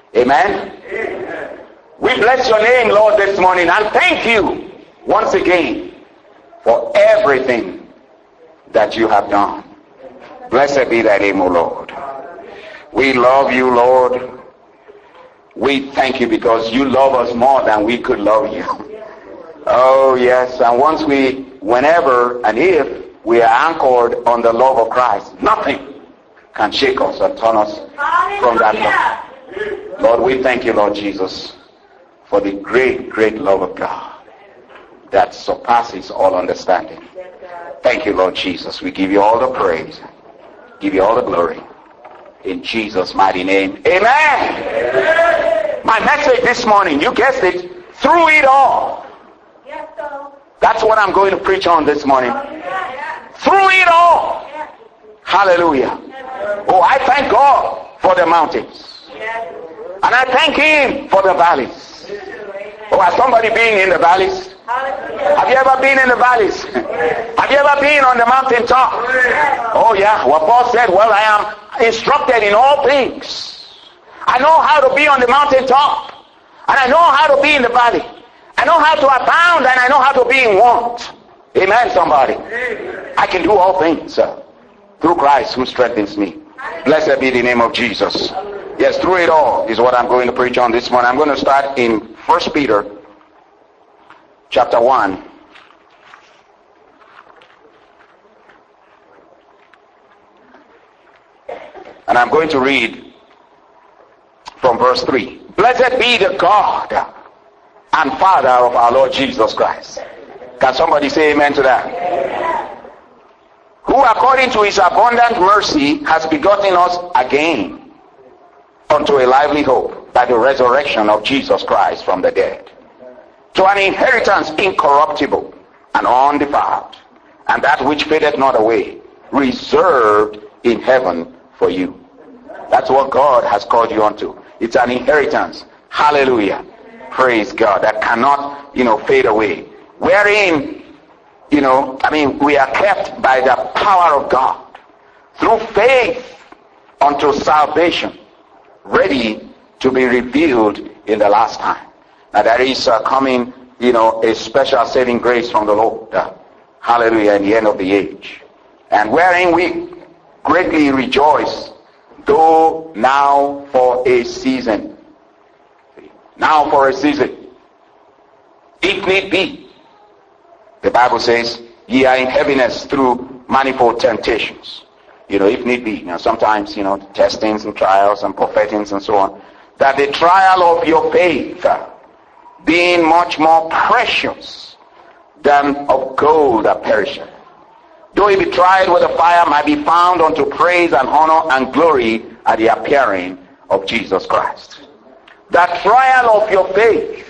Amen? We bless your name, Lord, this morning, and thank you once again for everything that you have done. Blessed be thy name, O Lord. We love you, Lord. We thank you because you love us more than we could love you. Oh, yes. And whenever and if we are anchored on the love of Christ, nothing can shake us and turn us from that love. Lord, we thank you, Lord Jesus, for the great, great love of God that surpasses all understanding. Thank you, Lord Jesus. We give you all the praise, give you all the glory. In Jesus' mighty name, amen. My message this morning, you guessed it, through it all. That's what I'm going to preach on this morning. Through it all. Hallelujah. Oh, I thank God for the mountains. And I thank him for the valleys. Oh, has somebody been in the valleys? Have you ever been in the valleys? Have you ever been on the mountaintop? Oh yeah. Well, Paul said, well, I am instructed in all things. I know how to be on the mountaintop. And I know how to be in the valley. I know how to abound and I know how to be in want. Amen, somebody. I can do all things through Christ who strengthens me. Blessed be the name of Jesus. Yes, through it all is what I'm going to preach on this morning. I'm going to start in 1 Peter chapter 1. And I'm going to read from verse 3. Blessed be the God and Father of our Lord Jesus Christ. Can somebody say amen to that? Amen. Who according to his abundant mercy has begotten us again unto a lively hope by the resurrection of Jesus Christ from the dead, to an inheritance incorruptible and undefiled, and that which fadeth not away, reserved in heaven for you. That's what God has called you unto. It's an inheritance. Hallelujah. Praise God. That cannot, fade away. Wherein, we are kept by the power of God through faith unto salvation, ready to be revealed in the last time. Now there is coming, a special saving grace from the Lord. Hallelujah, in the end of the age. And wherein we greatly rejoice, though now for a season. Now for a season. If need be. The Bible says, ye are in heaviness through manifold temptations. If need be. Sometimes, testings and trials and buffetings and so on. That the trial of your faith, being much more precious than of gold that perisheth, though it be tried with a fire, might be found unto praise and honor and glory at the appearing of Jesus Christ. The trial of your faith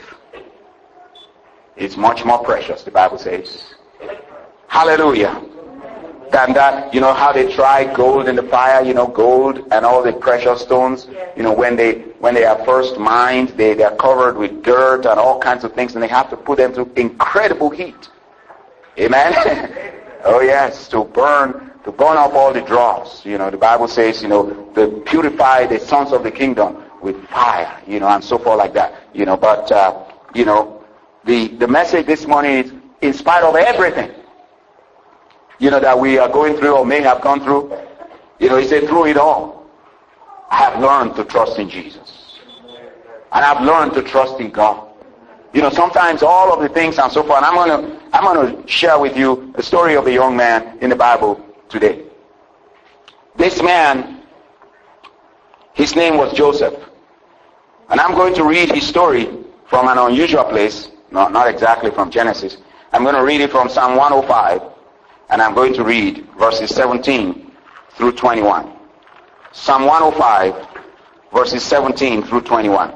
is much more precious, the Bible says. Hallelujah. Than that, how they try gold in the fire, gold and all the precious stones, when they are first mined, they are covered with dirt and all kinds of things, and they have to put them through incredible heat. Amen. Oh yes, to burn up all the dross. The Bible says, to purify the sons of the kingdom with fire, and so forth like that. But the message this morning is, in spite of everything, that we are going through or may have gone through, he said, through it all, I have learned to trust in Jesus. And I've learned to trust in God. Sometimes all of the things and so forth, and I'm going to share with you the story of a young man in the Bible today. This man, his name was Joseph. And I'm going to read his story from an unusual place, not exactly from Genesis. I'm going to read it from Psalm 105, and I'm going to read verses 17 through 21. Psalm 105, verses 17 through 21.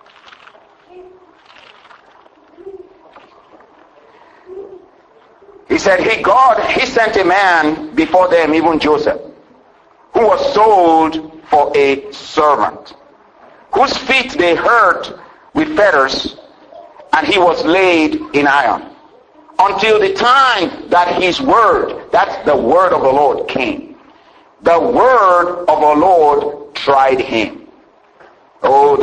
He said, he sent a man before them, even Joseph, who was sold for a servant, whose feet they hurt with fetters, and he was laid in iron, until the time that his word, that's the word of the Lord, came. The word of the Lord tried him. Oh,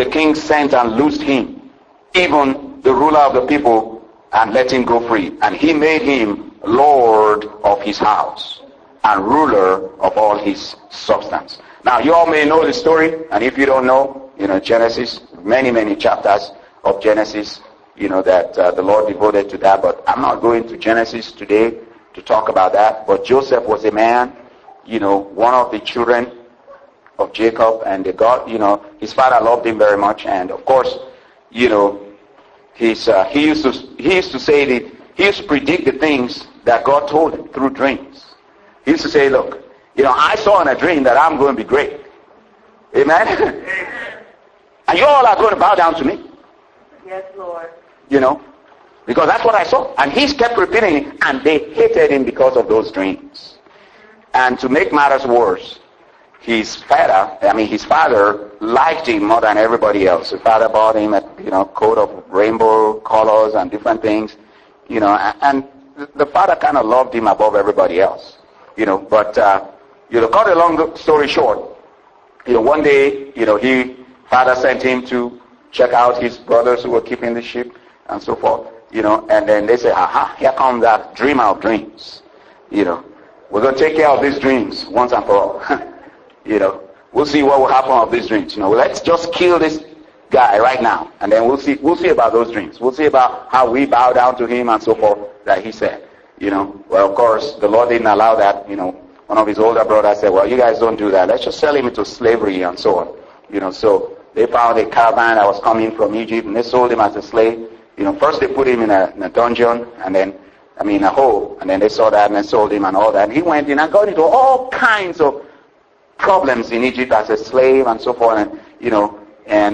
the king sent and loosed him, even the ruler of the people, and let him go free. And he made him Lord of his house and ruler of all his substance. Now, you all may know the story, and if you don't know, Genesis, many chapters of Genesis, that the Lord devoted to that. But I'm not going to Genesis today to talk about that. But Joseph was a man, one of the children of Jacob, and his father loved him very much. And of course, he used to say that he used to predict the things that God told him through dreams. He used to say, look, I saw in a dream that I'm going to be great. Amen? And you all are going to bow down to me. Yes, Lord. Because that's what I saw. And he's kept repeating it, and they hated him because of those dreams. And to make matters worse, his father liked him more than everybody else. His father bought him a coat of rainbow colors and different things, and the father kind of loved him above everybody else, But cut a long story short, one day, father sent him to check out his brothers who were keeping the sheep and so forth, and then they say, aha, here comes that dreamer of dreams. We're going to take care of these dreams once and for all. We'll see what will happen of these dreams. Let's just kill this guy right now, and then we'll see about those dreams. We'll see about how we bow down to him and so forth that he said. Well, of course, the Lord didn't allow that. One of his older brothers said, well, you guys don't do that. Let's just sell him into slavery and so on. So they found a caravan that was coming from Egypt, and they sold him as a slave. First they put him in a dungeon, and then, a hole, and then they saw that and they sold him and all that. And he went in and got into all kinds of problems in Egypt as a slave and so forth, and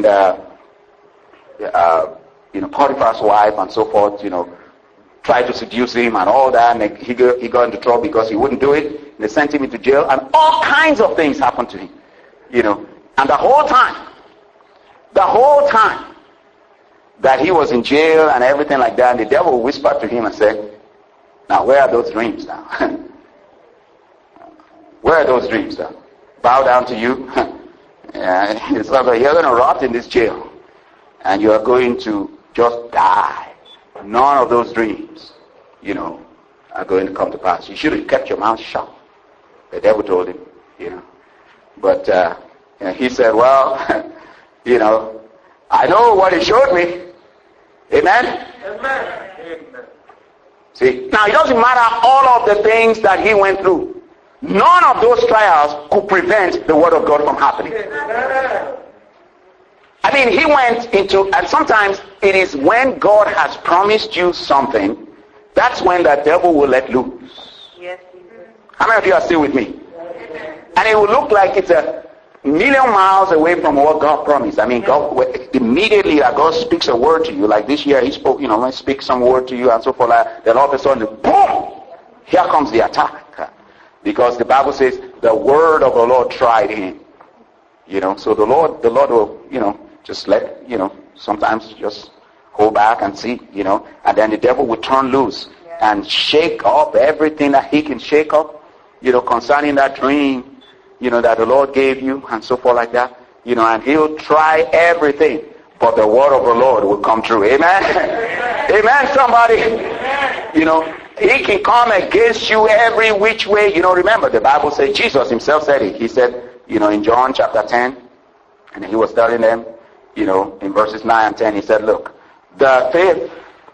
Potiphar's wife and so forth, tried to seduce him and all that, and he got into trouble because he wouldn't do it. They sent him into jail, and all kinds of things happened to him, And the whole time that he was in jail and everything like that, and the devil whispered to him and said, now where are those dreams now? Where are those dreams now? Bow down to you. It's like you're going to rot in this jail, and you are going to just die. None of those dreams, are going to come to pass. You should have kept your mouth shut. The devil told him, But he said, well, I know what he showed me. Amen? Amen. See, now it doesn't matter all of the things that he went through. None of those trials could prevent the word of God from happening. He went into, and sometimes it is when God has promised you something, that's when the devil will let loose. Yes. How many of you are still with me? And it will look like it's a million miles away from what God promised. God, immediately that God speaks a word to you, like this year he spoke, he speaks some word to you and so forth, then all of a sudden, boom, here comes the attack. Because the Bible says the word of the Lord tried him. So the Lord will, just let, sometimes just hold back and see, and then the devil will turn loose and shake up everything that he can shake up, concerning that dream, that the Lord gave you and so forth like that, and he'll try everything, but the word of the Lord will come true. Amen? Amen, somebody. He can come against you every which way. Remember, the Bible says, Jesus himself said it. He said, in John chapter 10, and he was telling them, in verses 9 and 10, he said, look, the thief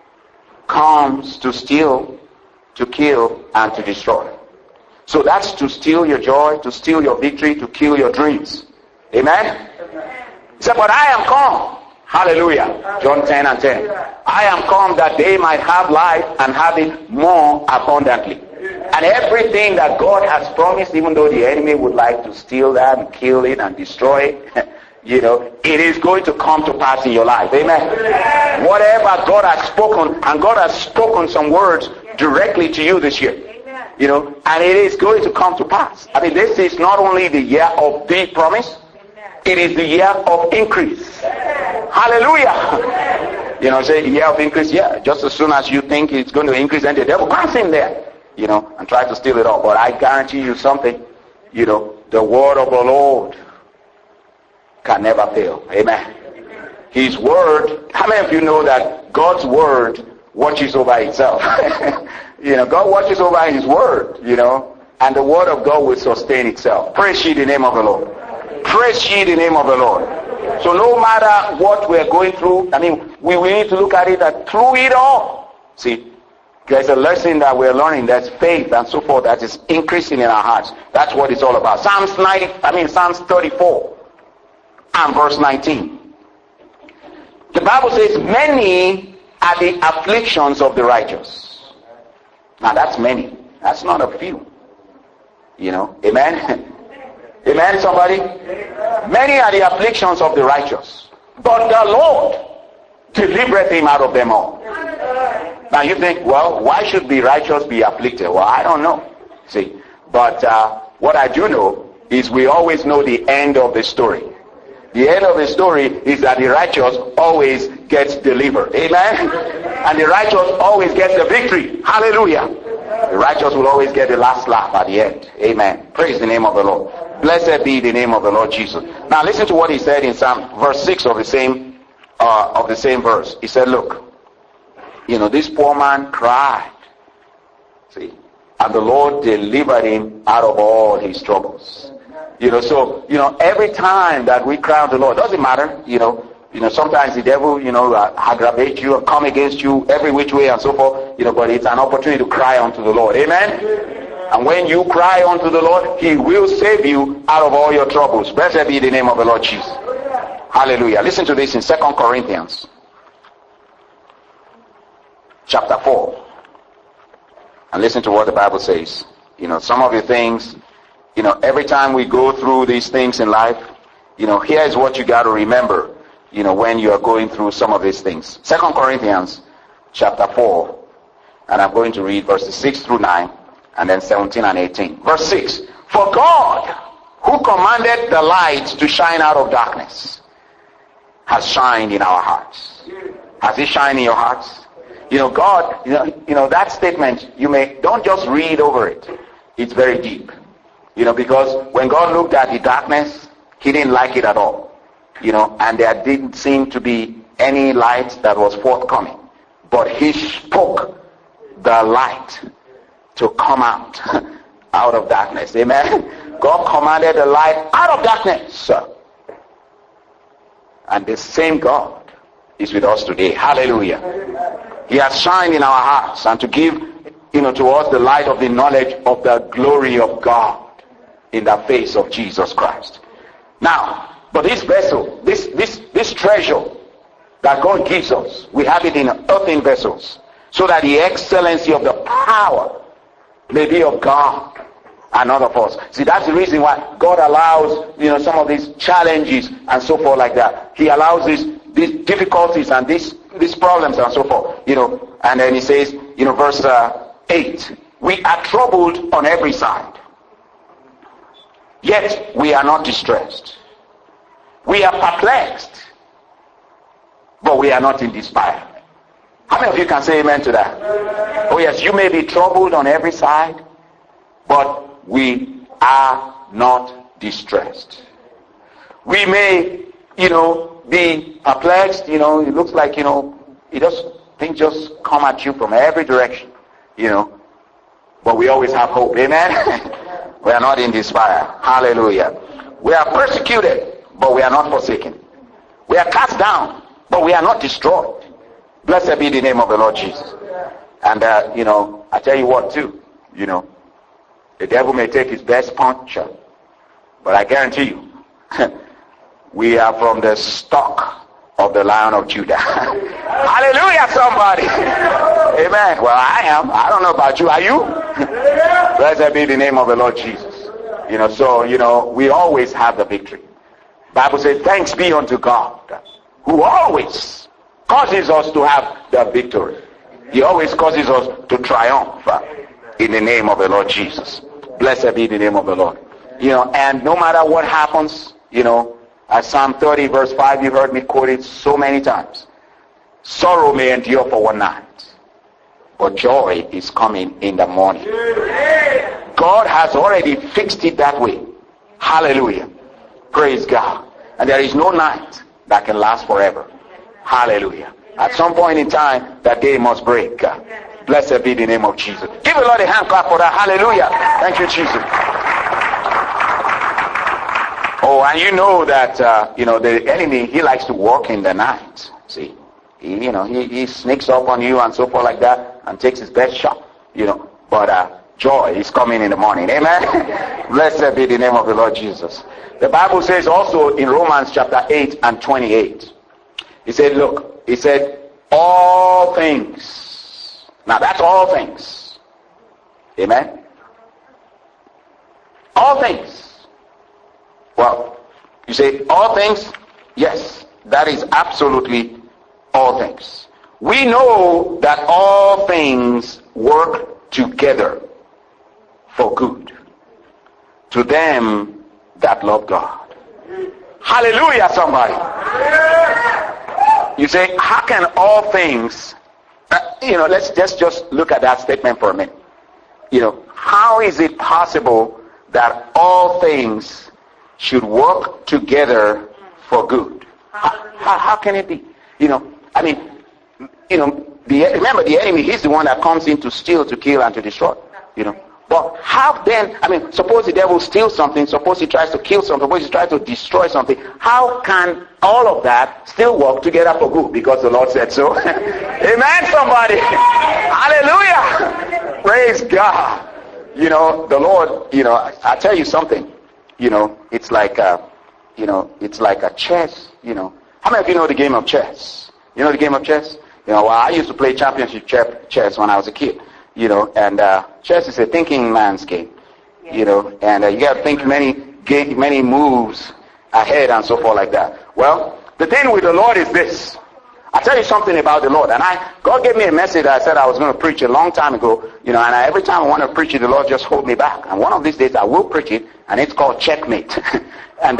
comes to steal, to kill, and to destroy. So that's to steal your joy, to steal your victory, to kill your dreams. Amen? He said, but I am come. Hallelujah. John 10 and 10. I am come that they might have life and have it more abundantly. And everything that God has promised, even though the enemy would like to steal that and kill it and destroy it, it is going to come to pass in your life. Amen. Whatever God has spoken, and God has spoken some words directly to you this year. And it is going to come to pass. This is not only the year of the promise, it is the year of increase. Hallelujah. Say year of increase, just as soon as you think it's going to increase, then the devil comes in there, and tries to steal it all. But I guarantee you something, the word of the Lord can never fail. Amen. His word, how many of you know that God's word watches over itself? God watches over his word, and the word of God will sustain itself. Praise ye the name of the Lord. Praise ye the name of the Lord. So no matter what we're going through, we need to look at it that through it all. See, there's a lesson that we're learning. There's faith and so forth that is increasing in our hearts. That's what it's all about. Psalms 34 and verse 19. The Bible says, many are the afflictions of the righteous. Now that's many. That's not a few. Amen? Amen, somebody? Many are the afflictions of the righteous, but the Lord delivereth him out of them all. Now you think, well, why should the righteous be afflicted? Well, I don't know. See, but what I do know is we always know the end of the story. The end of the story is that the righteous always gets delivered. Amen? And the righteous always gets the victory. Hallelujah. The righteous will always get the last laugh at the end. Amen. Praise the name of the Lord. Blessed be the name of the Lord Jesus. Now listen to what he said in verse 6 of the same verse. He said, look, this poor man cried. See, and the Lord delivered him out of all his troubles. Every time that we cry unto the Lord, doesn't matter, sometimes the devil, aggravate you and come against you every which way and so forth, but it's an opportunity to cry unto the Lord. Amen? And when you cry unto the Lord, he will save you out of all your troubles. Blessed be the name of the Lord Jesus. Hallelujah. Listen to this in 2 Corinthians chapter 4. And listen to what the Bible says. Some of the things, every time we go through these things in life, here's what you got to remember, when you are going through some of these things. 2 Corinthians chapter 4, and I'm going to read verses 6 through 9, and then 17 and 18. Verse 6, for God, who commanded the light to shine out of darkness, has shined in our hearts. Has he shined in your hearts? God, that statement, don't just read over it. It's very deep. Because when God looked at the darkness, he didn't like it at all. And there didn't seem to be any light that was forthcoming. But he spoke the light to come out of darkness. Amen? God commanded the light out of darkness. And the same God is with us today. Hallelujah. He has shined in our hearts and to give, to us the light of the knowledge of the glory of God in the face of Jesus Christ. Now, but this vessel, this treasure that God gives us, we have it in earthen vessels, so that the excellency of the power may be of God and not of us. See, that's the reason why God allows, some of these challenges and so forth like that. He allows these difficulties and these problems and so forth, and then he says, verse 8, we are troubled on every side, yet we are not distressed. We are perplexed, but we are not in despair. How many of you can say amen to that? Oh yes, you may be troubled on every side, but we are not distressed. We may, be perplexed, it looks like, things just come at you from every direction, but we always have hope. Amen? We are not in despair. Hallelujah. We are persecuted, but we are not forsaken. We are cast down, but we are not destroyed. Blessed be the name of the Lord Jesus. And, I tell you what too, the devil may take his best punch, but I guarantee you, we are from the stock of the Lion of Judah. Hallelujah, somebody. Amen. Well, I am. I don't know about you. Are you? Blessed be the name of the Lord Jesus. We always have the victory. Bible says, thanks be unto God, who always causes us to have the victory. He always causes us to triumph in the name of the Lord Jesus. Blessed be the name of the Lord. And no matter what happens, as Psalm 30 verse 5, you heard me quote it so many times. Sorrow may endure for one night, but joy is coming in the morning. God has already fixed it that way. Hallelujah. Praise God. And there is no night that can last forever. Hallelujah. At some point in time, that day must break. Blessed be the name of Jesus. Give the Lord a hand clap for that. Hallelujah. Thank you, Jesus. Oh, and you know that, the enemy, he likes to walk in the night. See, he sneaks up on you and so forth like that and takes his best shot, but joy is coming in the morning. Amen. Blessed be the name of the Lord Jesus. The Bible says also in Romans chapter 8 and 28, he said, all things. Now that's all things. Amen. All things. Well, you say all things? Yes, that is absolutely all things. We know that all things work together for good to them that love God. Hallelujah, somebody. You say, how can all things, let's just look at that statement for a minute. How is it possible that all things should work together for good? How can it be? Remember the enemy, he's the one that comes in to steal, to kill, and to destroy. But how then, suppose the devil steals something, suppose he tries to kill something, suppose he tries to destroy something, how can all of that still work together for good? Because the Lord said so. Amen, somebody. Hallelujah. Praise God. The Lord, I tell you something, it's like a chess, How many of you know the game of chess? You know the game of chess? I used to play championship chess when I was a kid. And chess is a thinking man's game, and you got to think many moves ahead and so forth like that. Well, the thing with the Lord is this. I'll tell you something about the Lord. And God gave me a message that I said I was going to preach a long time ago, and every time I want to preach it, the Lord just hold me back. And one of these days I will preach it, and it's called checkmate. And,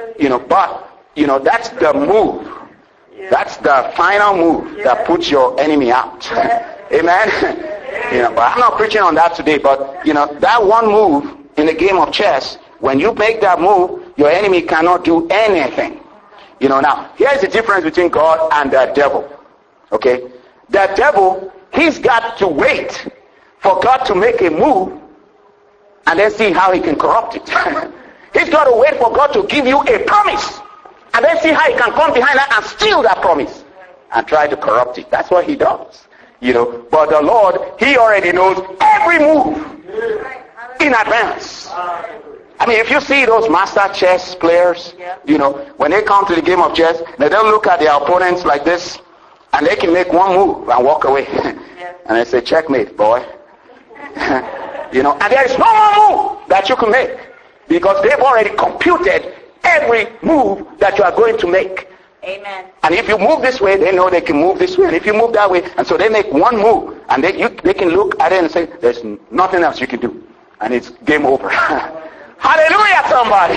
that's the move. That's the final move that puts your enemy out. Amen. But I'm not preaching on that today, but that one move in the game of chess, when you make that move, your enemy cannot do anything. Now here's the difference between God and the devil. Okay? The devil, he's got to wait for God to make a move and then see how he can corrupt it. He's got to wait for God to give you a promise and then see how he can come behind that and steal that promise and try to corrupt it. That's what he does. But the Lord, he already knows every move in advance. If you see those master chess players, when they come to the game of chess, they don't look at their opponents like this, and they can make one move and walk away. And they say, checkmate, boy. And there is no more move that you can make, because they've already computed every move that you are going to make. Amen. And if you move this way, they know they can move this way. And if you move that way, and so they make one move, and they can look at it and say, there's nothing else you can do. And it's game over. Hallelujah, somebody.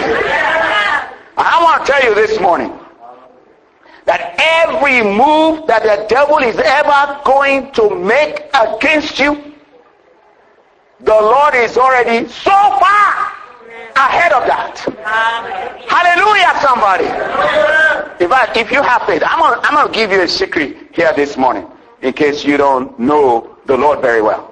I want to tell you this morning that every move that the devil is ever going to make against you, the Lord is already so far ahead of that. Hallelujah, somebody. In fact, if you have faith, I'm going to give you a secret here this morning, in case you don't know the Lord very well.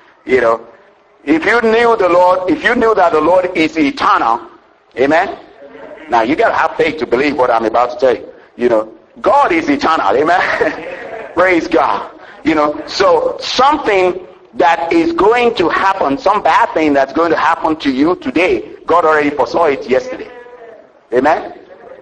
If you knew the Lord, if you knew that the Lord is eternal, amen. Now you got to have faith to believe what I'm about to tell you. God is eternal, amen. Praise God. So something that is going to happen, some bad thing that's going to happen to you today, God already foresaw it yesterday. Amen?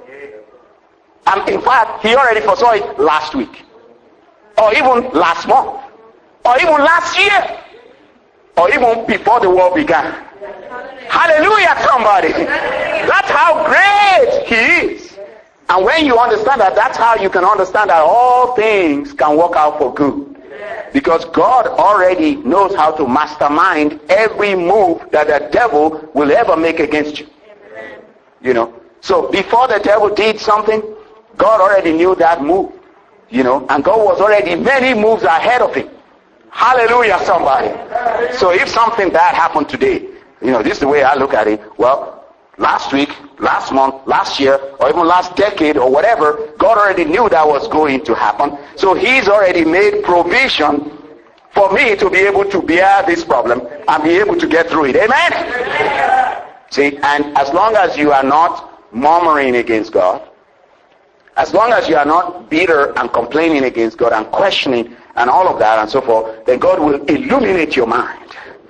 And in fact, he already foresaw it last week. Or even last month. Or even last year. Or even before the war began. Hallelujah, somebody. That's how great he is. And when you understand that, that's how you can understand that all things can work out for good. Because God already knows how to mastermind every move that the devil will ever make against you. So before the devil did something, God already knew that move. And God was already many moves ahead of him. Hallelujah, somebody. So if something bad happened today, this is the way I look at it. Well, last week, last month, last year, or even last decade or whatever, God already knew that was going to happen. So he's already made provision for me to be able to bear this problem and be able to get through it. Amen? See, and as long as you are not murmuring against God, as long as you are not bitter and complaining against God and questioning and all of that and so forth, then God will illuminate your mind.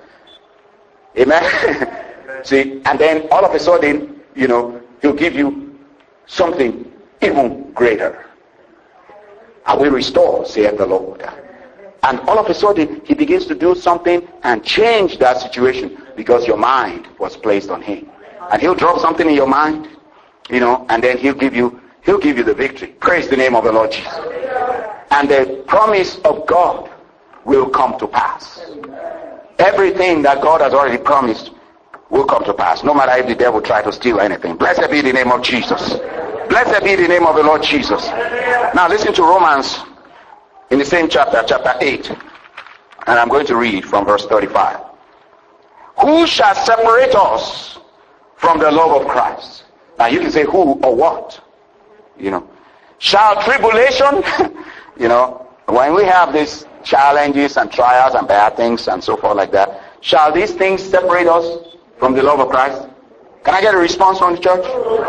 Amen? See, and then all of a sudden, he'll give you something even greater. I will restore, saith the Lord. And all of a sudden, he begins to do something and change that situation because your mind was placed on him. And he'll drop something in your mind, and then he'll give you the victory. Praise the name of the Lord Jesus. And the promise of God will come to pass. Everything that God has already promised will come to pass, no matter if the devil try to steal anything. Blessed be the name of Jesus. Blessed be the name of the Lord Jesus. Now listen to Romans in the same chapter 8. And I'm going to read from verse 35. Who shall separate us from the love of Christ? Now you can say who or what. Shall tribulation, when we have these challenges and trials and bad things and so forth like that, shall these things separate us from the love of Christ? Can I get a response from the church?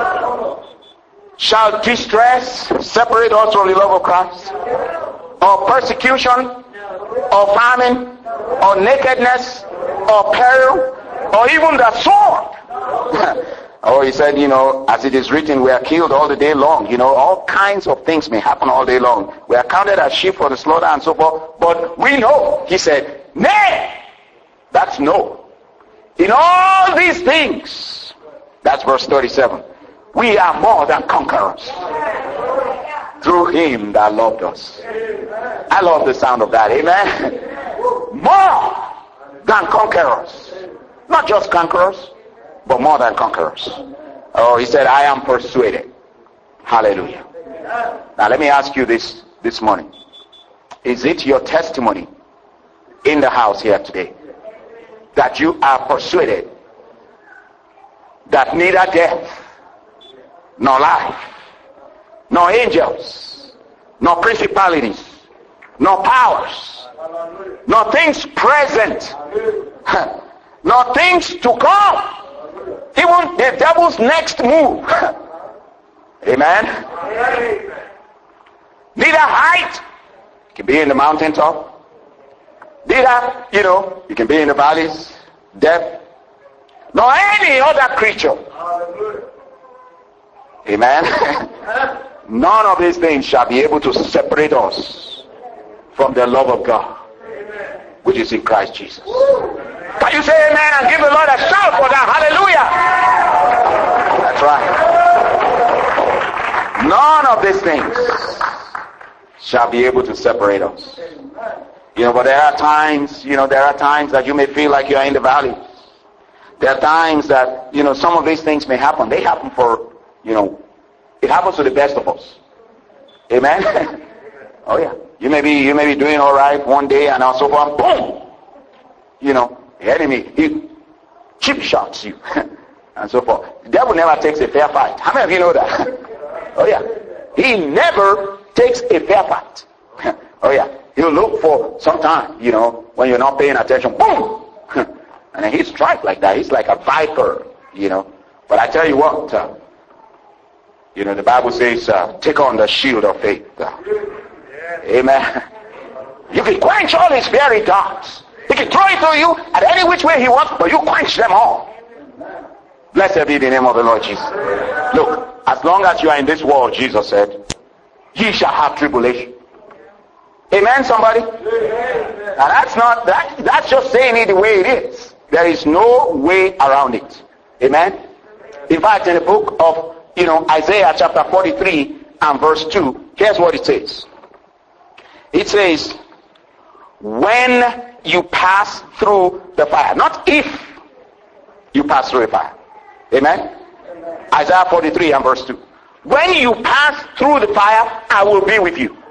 Shall distress separate us from the love of Christ? Or persecution? Or famine? Or nakedness? Or peril? Or even the sword? Oh, he said, as it is written, we are killed all the day long. All kinds of things may happen all day long. We are counted as sheep for the slaughter and so forth. But we know, he said, nay, that's no. In all these things, that's verse 37, we are more than conquerors through him that loved us. I love the sound of that, amen? More than conquerors. Not just conquerors, but more than conquerors. Oh, he said, I am persuaded. Hallelujah. Now let me ask you this morning. Is it your testimony in the house here today that you are persuaded that neither death, nor life, nor angels, nor principalities, nor powers, nor things present, nor things to come, even the devil's next move. Amen? Neither height, you can be in the mountaintop. Neither, you can be in the valleys, depth, nor any other creature. Amen? None of these things shall be able to separate us from the love of God, which is in Christ Jesus. Can you say amen and give the Lord a shout for that? Hallelujah! That's right. None of these things shall be able to separate us. But there are times that you may feel like you are in the valley. There are times that, some of these things may happen. They happen for, it happens to the best of us. Amen? Oh yeah. You may be doing all right one day and also one, boom! The enemy, he chip shots you and so forth. The devil never takes a fair fight. How many of you know that? Oh yeah. He never takes a fair fight. Oh yeah. He'll look for some time, when you're not paying attention, boom! And then he strikes like that. He's like a viper, But I tell you what, the Bible says, take on the shield of faith. Amen. You can quench all his fiery darts. He can throw it to you at any which way he wants, but you quench them all. Blessed be the name of the Lord Jesus. Look, as long as you are in this world, Jesus said, ye shall have tribulation. Amen, somebody? Now that's just saying it the way it is. There is no way around it. Amen? In fact, in the book of, Isaiah chapter 43 and verse 2, here's what it says. It says, when you pass through the fire. Not if you pass through the fire. Amen? Isaiah 43 and verse 2. When you pass through the fire, I will be with you.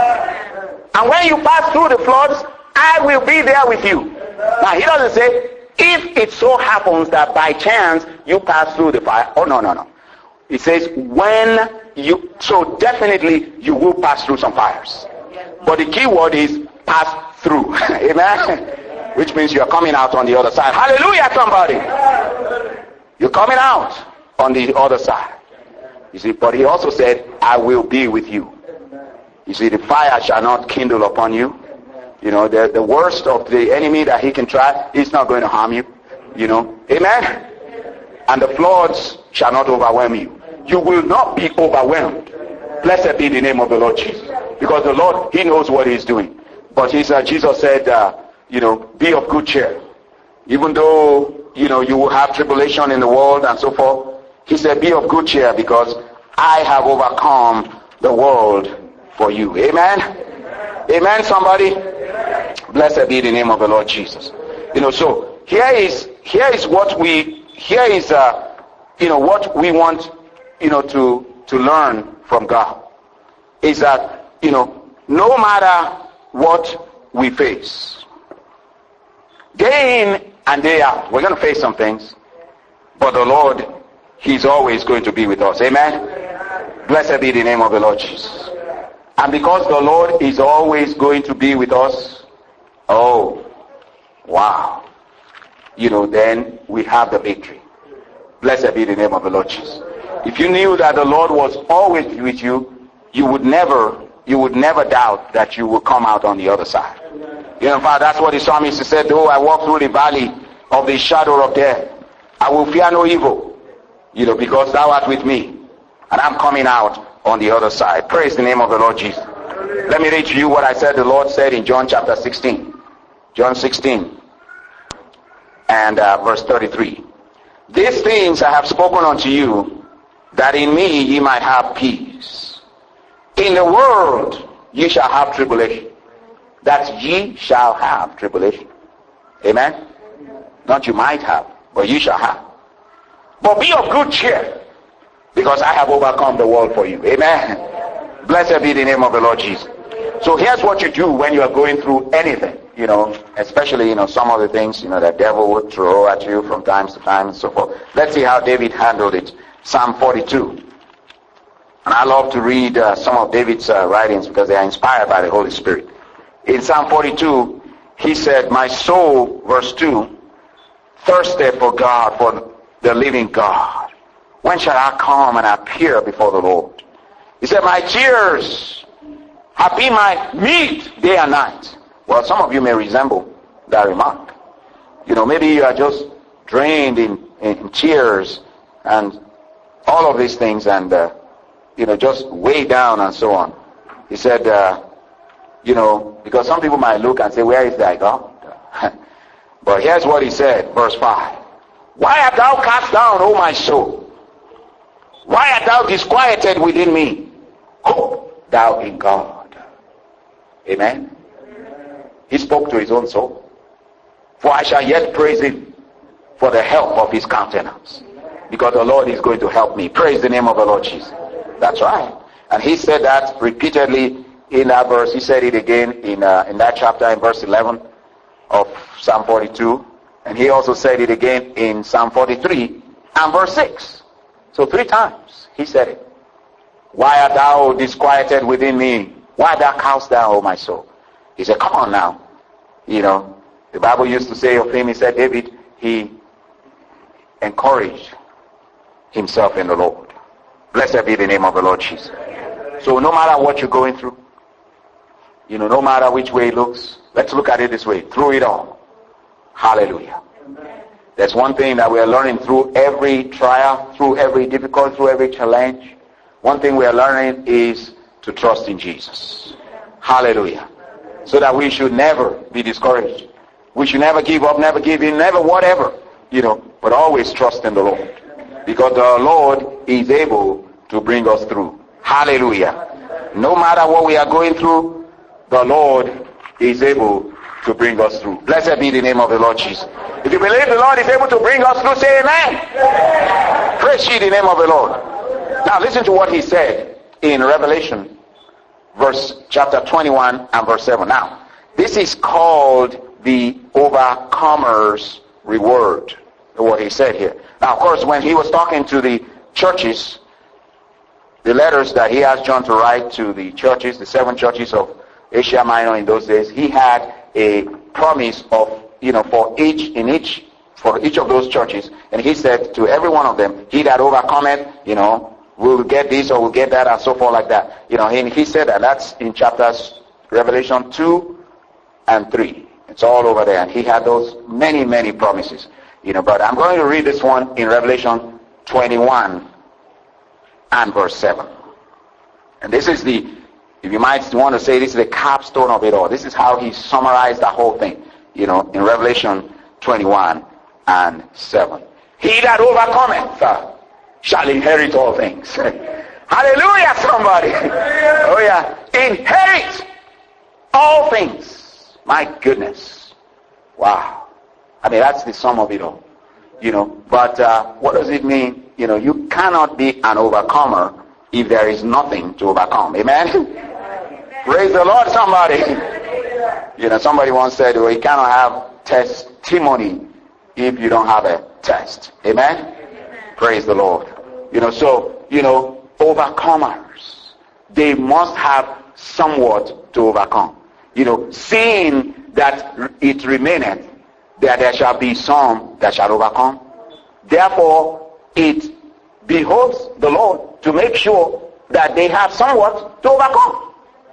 And when you pass through the floods, I will be there with you. Now he doesn't say, if it so happens that by chance you pass through the fire, oh no. It says so definitely you will pass through some fires. But the key word is pass through. Amen? Which means you are coming out on the other side. Hallelujah, somebody. You're coming out on the other side. You see, but he also said, I will be with you. You see, the fire shall not kindle upon you. You know, the worst of the enemy that he can try, he's not going to harm you. You know, amen? And the floods shall not overwhelm you. You will not be overwhelmed. Blessed be the name of the Lord Jesus. Because the Lord, he knows what he's doing. But Jesus said, be of good cheer. Even though, you will have tribulation in the world and so forth. He said, be of good cheer because I have overcome the world for you. Amen? Amen, somebody? Blessed be the name of the Lord Jesus. So here is what we want, to learn from God. Is that, no matter what we face, day in and day out, we're going to face some things, but the Lord, he's always going to be with us. Amen? Blessed be the name of the Lord Jesus. And because the Lord is always going to be with us, oh, wow. Then we have the victory. Blessed be the name of the Lord Jesus. If you knew that the Lord was always with you, you would never doubt that you will come out on the other side. In fact, that's what the psalmist said, though I walk through the valley of the shadow of death, I will fear no evil, because thou art with me, and I'm coming out on the other side. Praise the name of the Lord Jesus. Let me read to you what I said the Lord said in John chapter 16. John 16 and verse 33. These things I have spoken unto you, that in me ye might have peace. In the world ye shall have tribulation. That's ye shall have tribulation. Amen? Not you might have, but you shall have. But be of good cheer, because I have overcome the world for you. Amen? Blessed be the name of the Lord Jesus. So here's what you do when you are going through anything, especially, some of the things, the devil would throw at you from time to time and so forth. Let's see how David handled it. Psalm 42. And I love to read some of David's writings because they are inspired by the Holy Spirit. In Psalm 42, he said, my soul, verse 2, thirsteth for God, for the living God. When shall I come and appear before the Lord? He said, my tears have been my meat day and night. Well, some of you may resemble that remark. Maybe you are just drained in tears and all of these things and, just way down and so on. He said, because some people might look and say, where is thy God? But here's what he said, verse 5. Why art thou cast down, O my soul? Why art thou disquieted within me? Hope thou in God. Amen? He spoke to his own soul. For I shall yet praise him for the help of his countenance. Because the Lord is going to help me. Praise the name of the Lord Jesus. That's right. And he said that repeatedly in that verse. He said it again in that chapter in verse 11 of Psalm 42. And he also said it again in Psalm 43 and verse 6. So 3 times he said it. Why art thou disquieted within me? Why thou cast down, O my soul? He said, come on now. The Bible used to say of him, he said, David, he encouraged himself in the Lord. Blessed be the name of the Lord Jesus. So no matter what you're going through, no matter which way it looks, let's look at it this way. Through it all. Hallelujah. There's one thing that we are learning through every trial, through every difficulty, through every challenge. One thing we are learning is to trust in Jesus. Hallelujah. So that we should never be discouraged. We should never give up, never give in, never whatever, but always trust in the Lord. Because the Lord is able to bring us through. Hallelujah. No matter what we are going through, the Lord is able to bring us through. Blessed be the name of the Lord Jesus. If you believe the Lord is able to bring us through, say amen. Praise ye the name of the Lord. Now listen to what he said in Revelation, chapter 21 and verse 7. Now, this is called the overcomer's reward, what he said here. Now, of course, when he was talking to the churches, the letters that he asked John to write to the churches, the 7 churches of Asia Minor in those days, he had a promise of, for each of those churches. And he said to every one of them, he that overcometh, will get this or will get that and so forth like that. And he said that. That's in chapters Revelation 2 and 3. It's all over there. And he had those many, many promises. But I'm going to read this one in Revelation 21 and verse 7. And this is if you might want to say, this is the capstone of it all. This is how he summarized the whole thing, in Revelation 21 and 7. He that overcometh shall inherit all things. Hallelujah, somebody. Oh yeah. Inherit all things. My goodness. Wow. I mean, that's the sum of it all. But what does it mean? You cannot be an overcomer if there is nothing to overcome. Amen? Praise the Lord, somebody. Somebody once said, well, you cannot have testimony if you don't have a test. Amen? Praise the Lord. Overcomers, they must have somewhat to overcome. Seeing that it remaineth, that there shall be some that shall overcome. Therefore, it behoves the Lord to make sure that they have somewhat to overcome.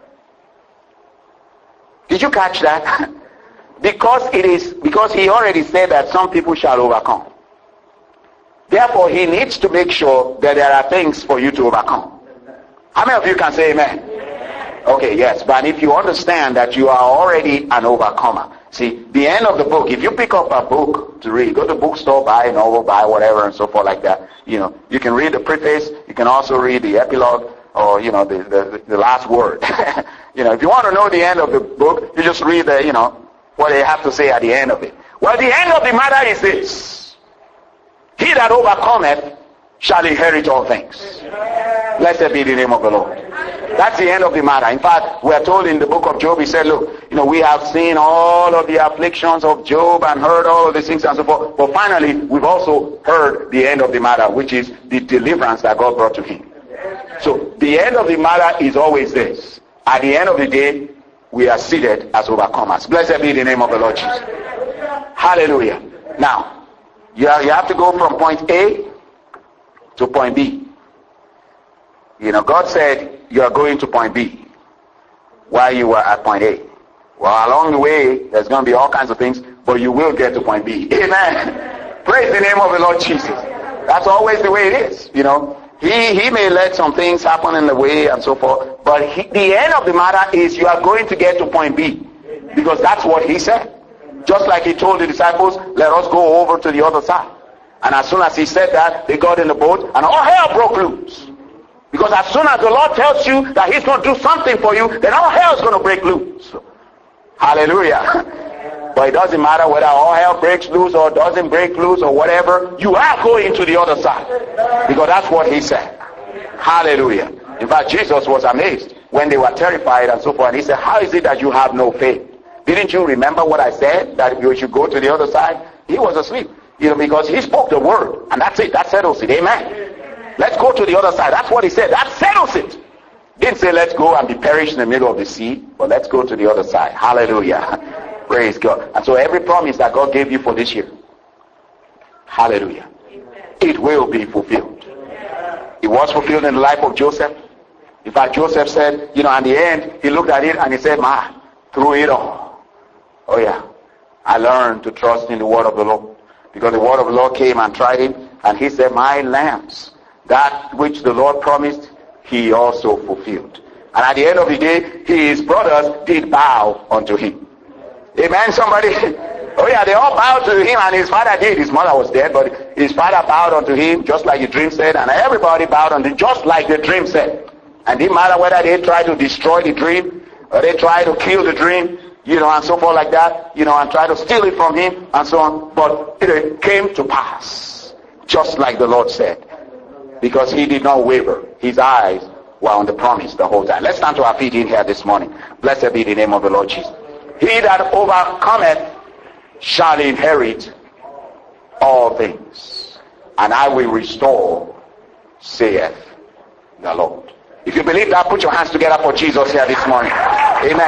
Did you catch that? Because he already said that some people shall overcome. Therefore, he needs to make sure that there are things for you to overcome. How many of you can say amen? Okay, yes. But if you understand that you are already an overcomer. See, the end of the book, if you pick up a book to read, go to the bookstore, buy a novel, buy whatever, and so forth like that. You can read the preface. You can also read the epilogue or, the last word. If you want to know the end of the book, you just read what they have to say at the end of it. Well, the end of the matter is this. He that overcometh shall inherit all things. Blessed be the name of the Lord. That's the end of the matter. In fact, we are told in the book of Job, he said, look, we have seen all of the afflictions of Job and heard all of these things and so forth. But finally, we've also heard the end of the matter, which is the deliverance that God brought to him. So the end of the matter is always this. At the end of the day, we are seated as overcomers. Blessed be the name of the Lord Jesus. Hallelujah. Now, you have to go from point A to point B. God said you are going to point B while you were at point A. Well, along the way, there's going to be all kinds of things, but you will get to point B. Amen. Praise the name of the Lord Jesus. That's always the way it is. He may let some things happen in the way and so forth, but the end of the matter is you are going to get to point B, because that's what he said. Just like he told the disciples, let us go over to the other side. And as soon as he said that, they got in the boat and all hell broke loose. Because as soon as the Lord tells you that he's going to do something for you, then all hell is going to break loose. Hallelujah. But it doesn't matter whether all hell breaks loose or doesn't break loose or whatever. You are going to the other side. Because that's what he said. Hallelujah. In fact, Jesus was amazed when they were terrified and so forth. And he said, how is it that you have no faith? Didn't you remember what I said? That you should go to the other side? He was asleep. Because he spoke the word. And that's it. That settles it. Amen. Let's go to the other side. That's what he said. That settles it. Didn't say let's go and be perished in the middle of the sea. But let's go to the other side. Hallelujah. Praise God. And so every promise that God gave you for this year, hallelujah, it will be fulfilled. It was fulfilled in the life of Joseph. In fact, Joseph said, in the end, he looked at it and he said, through it all, oh yeah, I learned to trust in the word of the Lord. Because the word of the Lord came and tried him, and he said, my lambs, that which the Lord promised, he also fulfilled. And at the end of the day, his brothers did bow unto him. Amen, somebody? Oh yeah, they all bowed to him, and his father did. His mother was dead, but his father bowed unto him, just like the dream said, and everybody bowed unto him, just like the dream said. And it didn't matter whether they tried to destroy the dream, or they tried to kill the dream, and so forth like that, and try to steal it from him, and so on. But it came to pass, just like the Lord said, because he did not waver. His eyes were on the promise the whole time. Let's stand to our feet in here this morning. Blessed be the name of the Lord Jesus. He that overcometh shall inherit all things, and I will restore, saith the Lord. If you believe that, put your hands together for Jesus here this morning. Amen.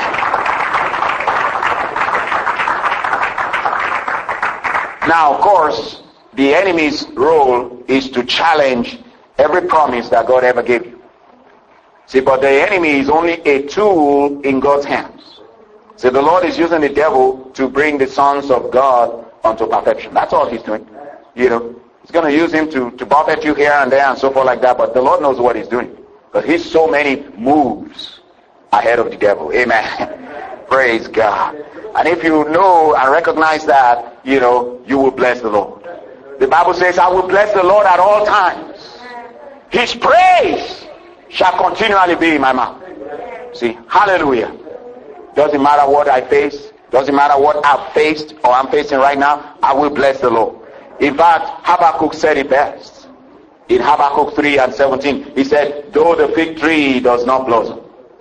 Now, of course, the enemy's role is to challenge every promise that God ever gave you. See, but the enemy is only a tool in God's hands. See, the Lord is using the devil to bring the sons of God unto perfection. That's all he's doing. You know, he's going to use him to buffet you here and there and so forth like that, but the Lord knows what he's doing. Because he's so many moves ahead of the devil. Amen. Praise God. And if you know and recognize that, you know, you will bless the Lord. The Bible says, I will bless the Lord at all times. His praise shall continually be in my mouth. See, hallelujah. Doesn't matter what I face. Doesn't matter what I've faced or I'm facing right now. I will bless the Lord. In fact, Habakkuk said it best. In Habakkuk 3:17, he said, though the fig tree does not blossom.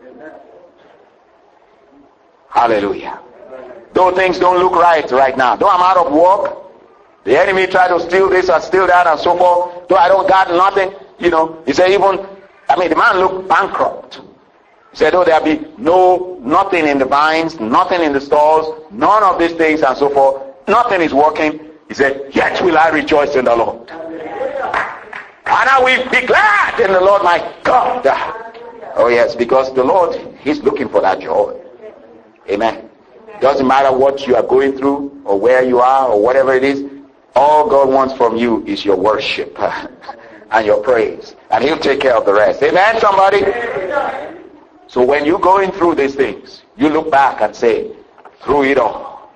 Hallelujah. Though things don't look right now. Though I'm out of work. The enemy tried to steal this and steal that and so forth. Though I don't got nothing. You know, he said the man looked bankrupt. He said, though there be nothing in the vines, nothing in the stalls, none of these things and so forth. Nothing is working. He said, yet will I rejoice in the Lord. And I will be glad in the Lord my God. Oh yes, because the Lord, he's looking for that joy. Amen. Doesn't matter what you are going through or where you are or whatever it is. All God wants from you is your worship and your praise. And he'll take care of the rest. Amen, somebody? So when you're going through these things, you look back and say, through it all,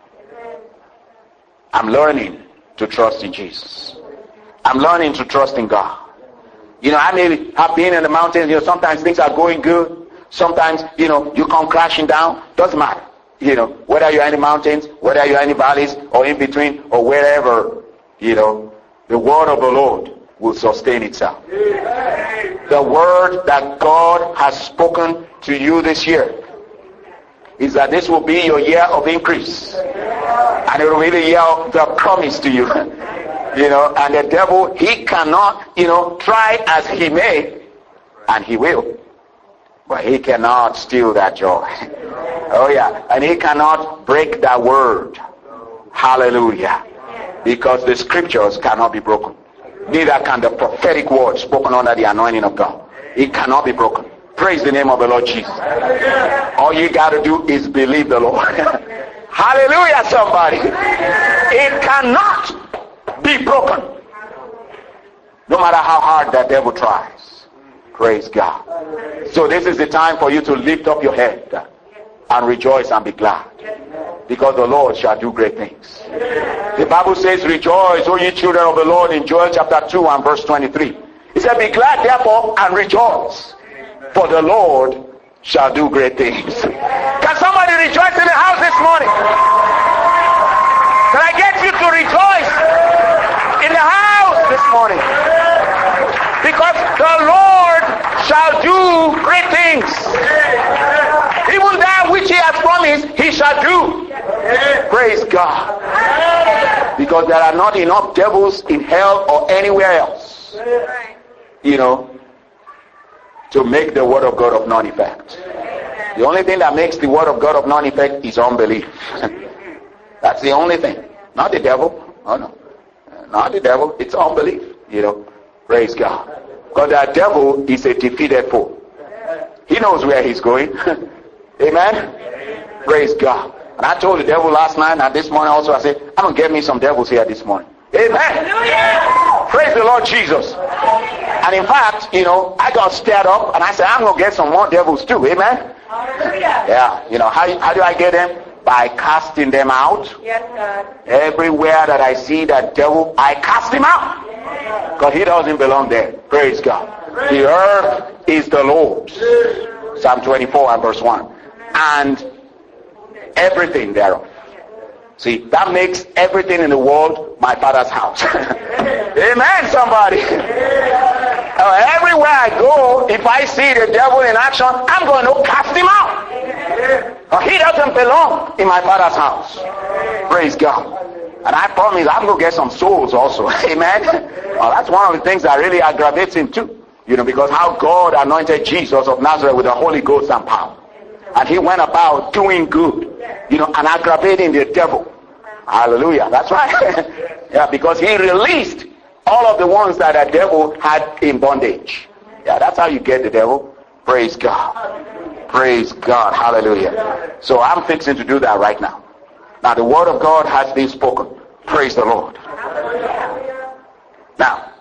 I'm learning to trust in Jesus. I'm learning to trust in God. You know, I may have been in the mountains, you know, sometimes things are going good. Sometimes, you know, you come crashing down. Doesn't matter. You know, whether you're in the mountains, whether you're in the valleys, or in between, or wherever, you know, the word of the Lord will sustain itself. The word that God has spoken to you this year is that this will be your year of increase. And it will be the year of the promise to you. You know, and the devil, he cannot, you know, try as he may, and he will, but he cannot steal that joy. Oh yeah, and he cannot break that word. Hallelujah. Because the scriptures cannot be broken. Neither can the prophetic word spoken under the anointing of God. It cannot be broken. Praise the name of the Lord Jesus. All you got to do is believe the Lord. Hallelujah, somebody. It cannot be broken. No matter how hard the devil tries. Praise God. So this is the time for you to lift up your head and rejoice and be glad. Because the Lord shall do great things. The Bible says, rejoice, O ye children of the Lord, in Joel chapter 2 and verse 23. He said, be glad therefore and rejoice, for the Lord shall do great things. Can somebody rejoice in the house this morning? Can I get you to rejoice in the house this morning? Because the Lord shall do great things. Even that which he has promised, he shall do. Praise God. Because there are not enough devils in hell or anywhere else, you know, to make the word of God of none effect. The only thing that makes the word of God of none effect is unbelief. That's the only thing. Not the devil. Oh no. Not the devil. It's unbelief. You know. Praise God. Because the devil is a defeated foe. He knows where he's going. Amen. Praise God. And I told the devil last night and this morning also, I said, I'm going to get me some devils here this morning. Amen. Praise the Lord Jesus. And in fact, you know, I got stirred up and I said, I'm going to get some more devils too. Amen. Yeah. You know, how do I get them? By casting them out. Yes, God. Everywhere that I see that devil, I cast him out. Because he doesn't belong there. Praise God. The earth is the Lord's. Psalm 24 and verse 1. And everything thereof. See, that makes everything in the world my Father's house. Amen, somebody. Everywhere I go, if I see the devil in action, I'm going to cast him out. He doesn't belong in my Father's house. Praise God. And I promise I'm going to get some souls also. Amen. Well, that's one of the things that really aggravates him too. Because how God anointed Jesus of Nazareth with the Holy Ghost and power. And he went about doing good, and aggravating the devil. Hallelujah. That's right. Yeah, because he released all of the ones that the devil had in bondage. Yeah, that's how you get the devil. Praise God. Praise God. Hallelujah. So I'm fixing to do that right now. Now the word of God has been spoken. Praise the Lord. Now,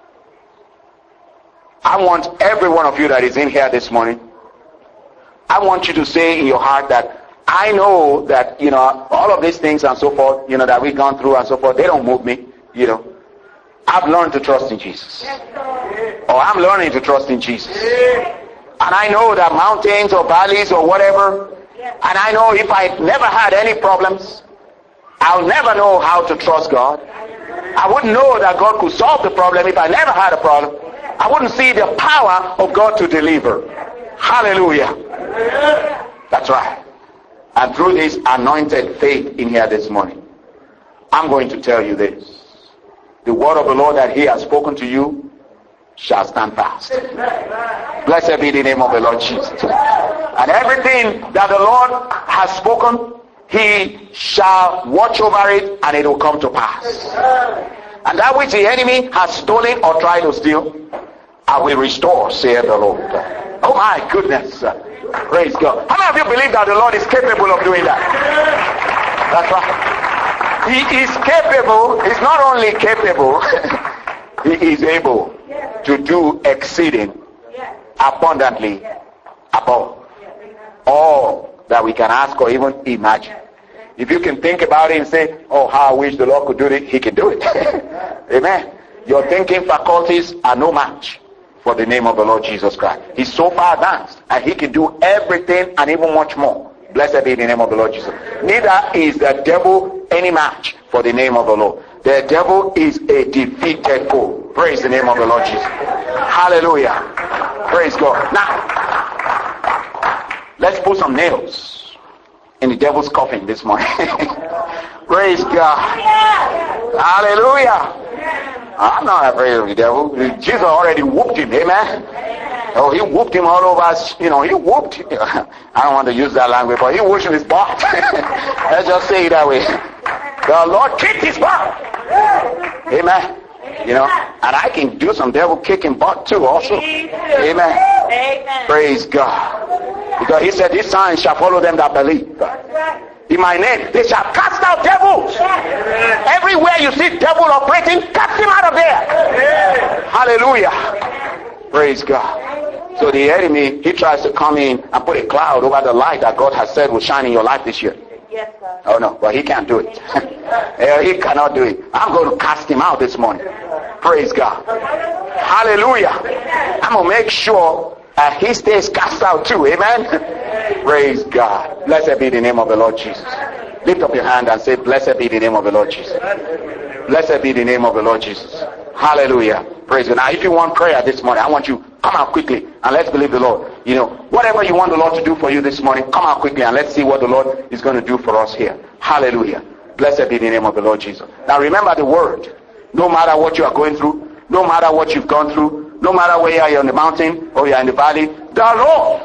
I want every one of you that is in here this morning, I want you to say in your heart that I know that, all of these things and so forth, that we've gone through and so forth, they don't move me, I've learned to trust in Jesus. Or I'm learning to trust in Jesus. And I know that mountains or valleys or whatever, and I know if I never had any problems, I'll never know how to trust God. I wouldn't know that God could solve the problem if I never had a problem. I wouldn't see the power of God to deliver. Hallelujah. That's right. And through this anointed faith in here this morning, I'm going to tell you this. The word of the Lord that he has spoken to you shall stand fast. Blessed be the name of the Lord Jesus. And everything that the Lord has spoken, he shall watch over it, and it will come to pass. And that which the enemy has stolen or tried to steal, I will restore, saith the Lord. Oh my goodness. Praise God. How many of you believe that the Lord is capable of doing that? That's right. He is capable. He's not only capable, he is able to do exceeding abundantly above all that we can ask or even imagine. If you can think about it and say, oh, how I wish the Lord could do it, he can do it. Amen. Your thinking faculties are no match for the name of the Lord Jesus Christ. He's so far advanced, and he can do everything and even much more. Blessed be the name of the Lord Jesus. Neither is the devil any match for the name of the Lord. The devil is a defeated foe. Praise the name of the Lord Jesus. Hallelujah. Praise God. Now, let's put some nails in the devil's coffin this morning. Praise God. Hallelujah. I'm not afraid of the devil. Jesus already whooped him. Amen. Oh, he whooped him all over. He whooped. I don't want to use that language, but he whooped his butt. Let's just say it that way. The Lord kicked his butt. Amen. And I can do some devil kicking butt too also. Amen. Praise God. Because he said, these signs shall follow them that believe. In my name, they shall cast out devils. Everywhere you see devil operating, cast him out of there. Hallelujah. Praise God. So the enemy, he tries to come in and put a cloud over the light that God has said will shine in your life this year. Yes, sir. Oh no, but he can't do it. He cannot do it. I'm going to cast him out this morning. Praise God. Hallelujah. I'm going to make sure that he stays cast out too. Amen. Praise God. Blessed be the name of the Lord Jesus. Lift up your hand and say, blessed be the name of the Lord Jesus. Blessed be the name of the Lord Jesus. Hallelujah. Praise God. Now, if you want prayer this morning, I want you come out quickly and let's believe the Lord. Whatever you want the Lord to do for you this morning, come out quickly and let's see what the Lord is going to do for us here. Hallelujah. Blessed be the name of the Lord Jesus. Now remember the word. No matter what you are going through, no matter what you've gone through, no matter where you are on the mountain or you are in the valley, the Lord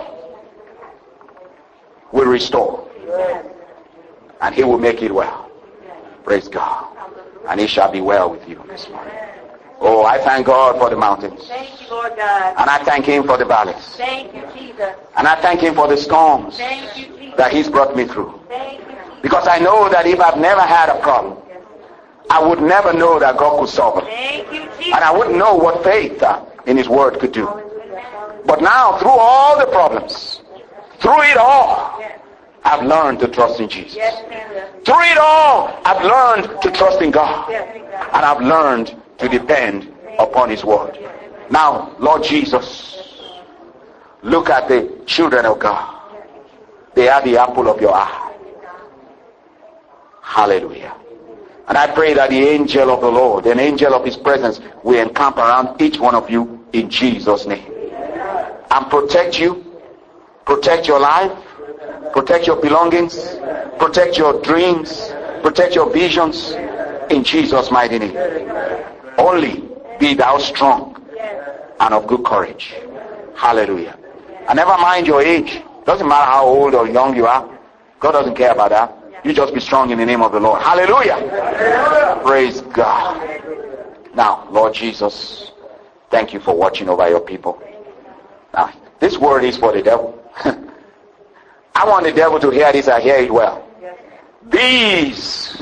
will restore. And he will make it well. Praise God. And it shall be well with you this morning. Oh, I thank God for the mountains. Thank you, Lord God. And I thank him for the valleys. Thank you, Jesus. And I thank him for the storms Thank you, Jesus. that he's brought me through. Thank you, Jesus. Because I know that if I've never had a problem, I would never know that God could solve it. Thank you, Jesus. And I wouldn't know what faith in his word could do. But now, through all the problems, through it all, I've learned to trust in Jesus. Through it all, I've learned to trust in God. And I've learned to depend upon his word. Now, Lord Jesus, look at the children of God. They are the apple of your eye. Hallelujah. And I pray that the angel of the Lord, an angel of his presence, will encamp around each one of you in Jesus' name. And protect you, protect your life, protect your belongings, protect your dreams, protect your visions, In Jesus' mighty name. Only be thou strong and of good courage. Hallelujah. And never mind your age. Doesn't matter how old or young you are. God doesn't care about that. You just be strong in the name of the Lord. Hallelujah. Praise God. Now, Lord Jesus, thank you for watching over your people. Now, this word is for the devil. I want the devil to hear this. I hear it well. These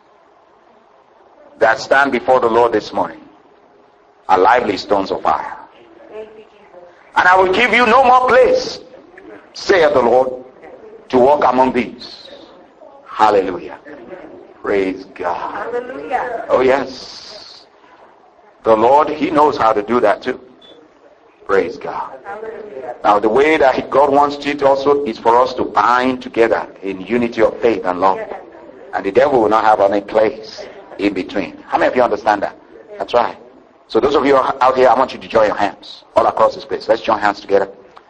that stand before the Lord this morning are lively stones of fire. And I will give you no more place, saith the Lord, to walk among these. Hallelujah. Praise God. Hallelujah. Oh yes. The Lord, He knows how to do that too. Praise God. Hallelujah. Now the way that God wants it also is for us to bind together in unity of faith and love. And the devil will not have any place in between. How many of you understand that? That's right. So those of you out here, I want you to join your hands all across this place. Let's join hands together.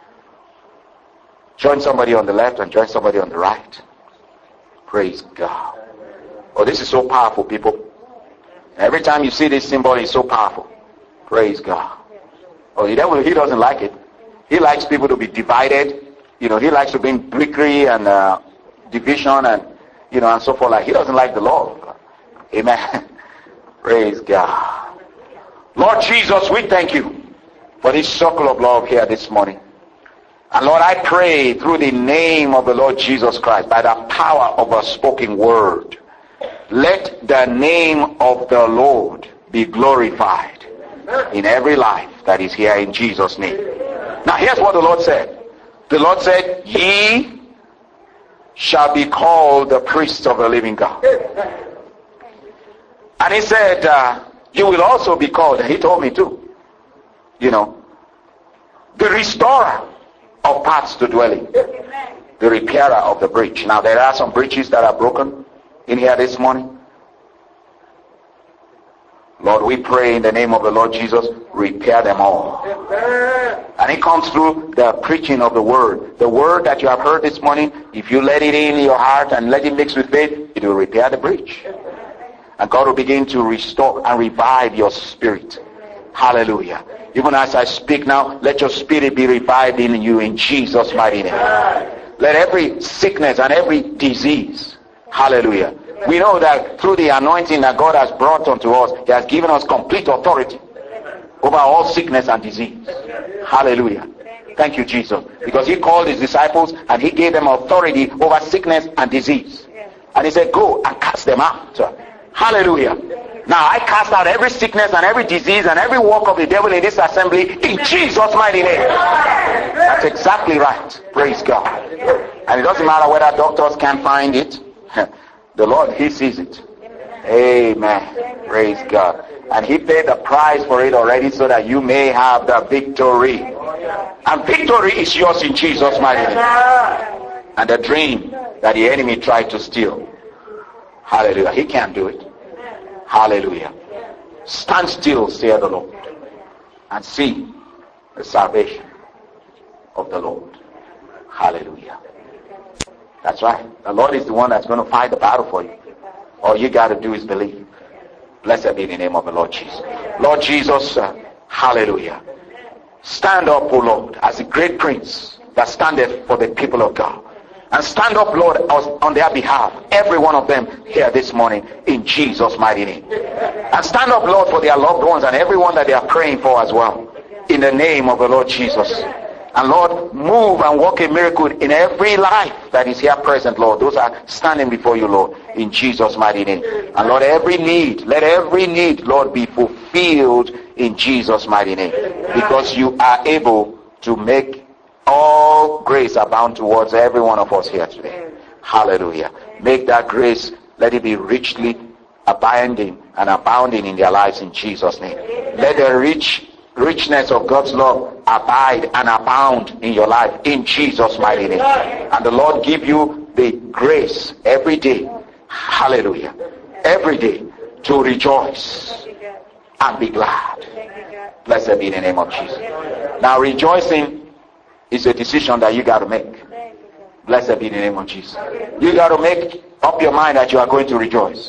Join somebody on the left and join somebody on the right. Praise God. Oh, this is so powerful, people. Every time you see this symbol, it's so powerful. Praise God. Oh, the devil, he doesn't like it. He likes people to be divided. He likes to bring trickery and division and, and so forth. Like, he doesn't like the Lord. Amen. Praise God. Lord Jesus, we thank you for this circle of love here this morning. And Lord, I pray through the name of the Lord Jesus Christ, by the power of a spoken word, let the name of the Lord be glorified in every life that is here in Jesus' name. Now here's what the Lord said. The Lord said, ye shall be called the priests of the living God. And he said, you will also be called, and he told me too, the restorer of paths to dwelling, the repairer of the breach. Now there are some breaches that are broken in here this morning. Lord, we pray in the name of the Lord Jesus, repair them all. And it comes through the preaching of the word. The word that you have heard this morning, if you let it in your heart and let it mix with faith, it will repair the breach. And God will begin to restore and revive your spirit. Hallelujah. Even as I speak now, let your spirit be revived in you in Jesus' mighty name. Let every sickness and every disease, hallelujah. We know that through the anointing that God has brought unto us, He has given us complete authority over all sickness and disease. Hallelujah. Thank you, Jesus. Because He called His disciples and He gave them authority over sickness and disease. And He said, go and cast them out. Hallelujah. Now I cast out every sickness and every disease and every work of the devil in this assembly in Jesus' mighty name. That's exactly right. Praise God. And it doesn't matter whether doctors can find it. The Lord, He sees it. Amen. Praise God. And He paid the price for it already so that you may have the victory. And victory is yours in Jesus' mighty name. And the dream that the enemy tried to steal, hallelujah, he can't do it. Hallelujah. Stand still, saith the Lord, and see the salvation of the Lord. Hallelujah. That's right. The Lord is the one that's going to fight the battle for you. All you got to do is believe. Blessed be the name of the Lord Jesus. Lord Jesus, hallelujah. Stand up, O Lord, as a great prince that standeth for the people of God. And stand up, Lord, on their behalf, every one of them here this morning, in Jesus' mighty name. And stand up, Lord, for their loved ones and everyone that they are praying for as well, in the name of the Lord Jesus. And Lord, move and work a miracle in every life that is here present, Lord. Those are standing before you, Lord, in Jesus' mighty name. And Lord, let every need, Lord, be fulfilled in Jesus' mighty name. Because you are able to make all grace abound towards every one of us here today. Hallelujah. Make that grace, let it be richly abounding and abounding in their lives in Jesus' name. Let the richness of God's love abide and abound in your life in Jesus' mighty name. And the Lord give you the grace every day, hallelujah, every day to rejoice and be glad. Blessed be the name of Jesus. Now rejoicing is a decision that you got to make. Blessed be the name of Jesus. You got to make up your mind that you are going to rejoice.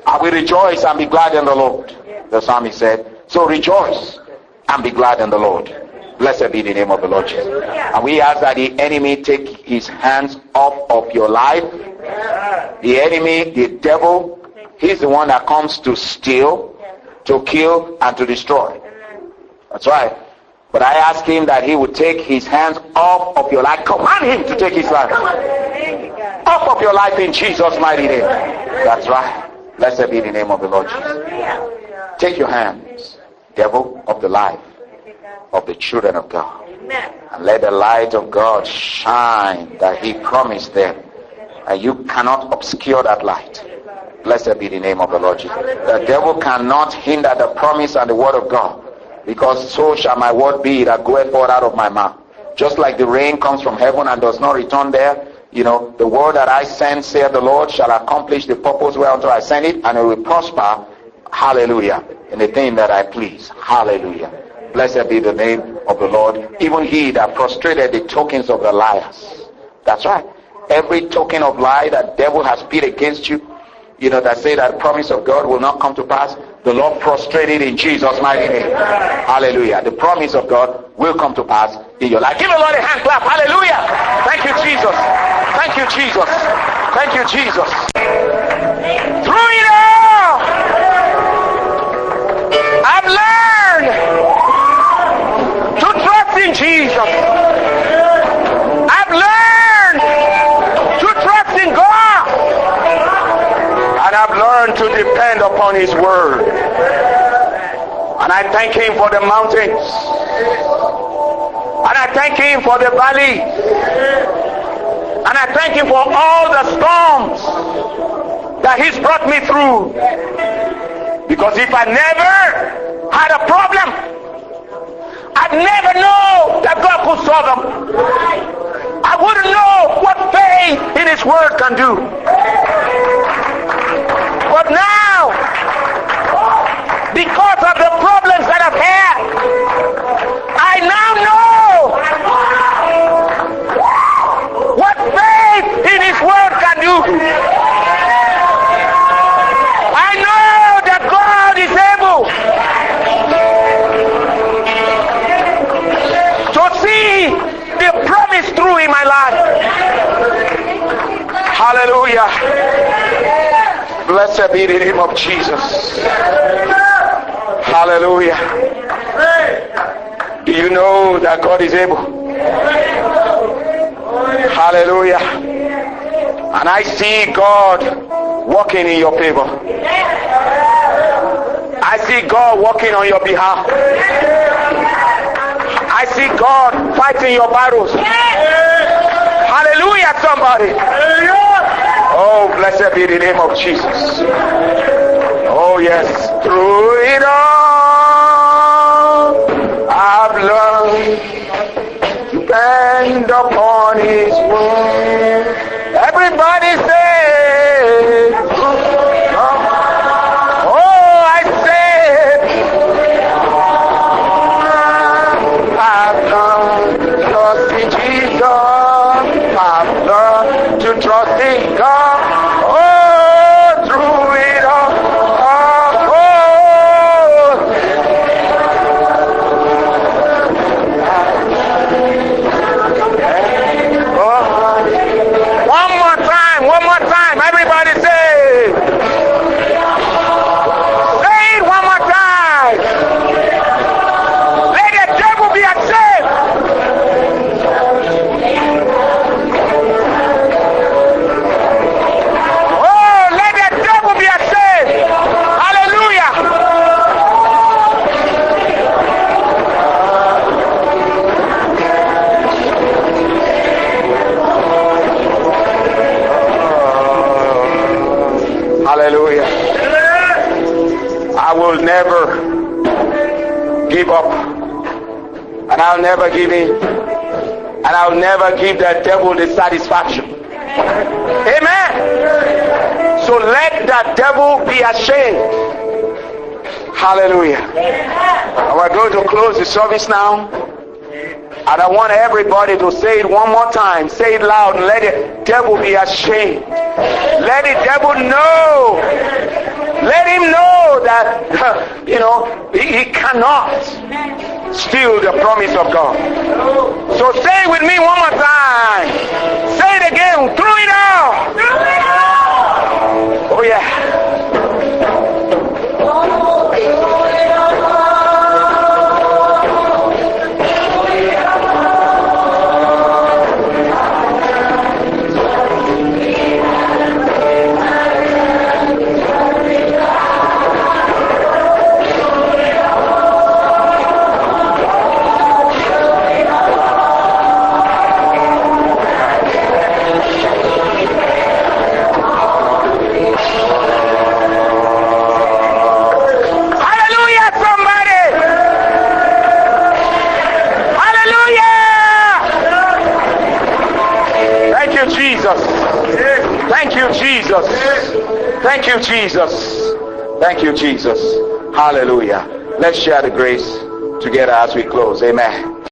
I will rejoice and be glad in the Lord. The psalmist said, so rejoice and be glad in the Lord. Blessed be the name of the Lord Jesus. And we ask that the enemy take his hands off of your life. The enemy, the devil, he's the one that comes to steal, to kill, and to destroy. That's right. But I ask him that he would take his hands off of your life. Command him to take his life off of your life in Jesus' mighty name. That's right. Blessed be the name of the Lord Jesus. Take your hands, devil, of the life of the children of God. And let the light of God shine that he promised them. And you cannot obscure that light. Blessed be the name of the Lord Jesus. The devil cannot hinder the promise and the word of God. Because so shall my word be that goeth forth out of my mouth. Just like the rain comes from heaven and does not return there, the word that I send, saith the Lord, shall accomplish the purpose whereunto I send it, and it will prosper, hallelujah, in the thing that I please. Hallelujah. Blessed be the name of the Lord. Even he that prostrated the tokens of the liars. That's right. Every token of lie that devil has put against you, that say that the promise of God will not come to pass, the Lord prostrated in Jesus' mighty name. Hallelujah. The promise of God will come to pass in your life. Give the Lord a hand clap. Hallelujah. Thank you, Jesus. Thank you, Jesus. Thank you, Jesus. Through it all, I've learned to trust in Jesus. I've learned to trust in God. And I've learned to depend upon his word. And I thank him for the mountains. And I thank him for the valley. And I thank him for all the storms that he's brought me through. Because if I never had a problem, I'd never know that God could solve them. I wouldn't know what faith in his word can do. But now, because of the problems that I've had, I now know what faith in his word can do. I know that God is able to see the promise through in my life. Hallelujah. Blessed be the name of Jesus. Hallelujah. Do you know that God is able? Hallelujah. And I see God working in your favor. I see God working on your behalf. I see God fighting your battles. Hallelujah, somebody. Oh, blessed be the name of Jesus. Oh, yes. Through it all, I've learned to depend upon his word. Everybody say, oh, I said, I've learned to trust in Jesus. I've learned to trust in God. Hallelujah. I will never give up. And I'll never give in. And I'll never give the devil the satisfaction. Amen. So let the devil be ashamed. Hallelujah. And we're going to close the service now. And I want everybody to say it one more time. Say it loud. Let the devil be ashamed. Let the devil know Let him know that, he cannot steal the promise of God. So say it with me one more time. Say it again. Through it all. Oh yeah. Thank you, Jesus. Thank you, Jesus. Thank you, Jesus. Hallelujah. Let's share the grace together as we close. Amen.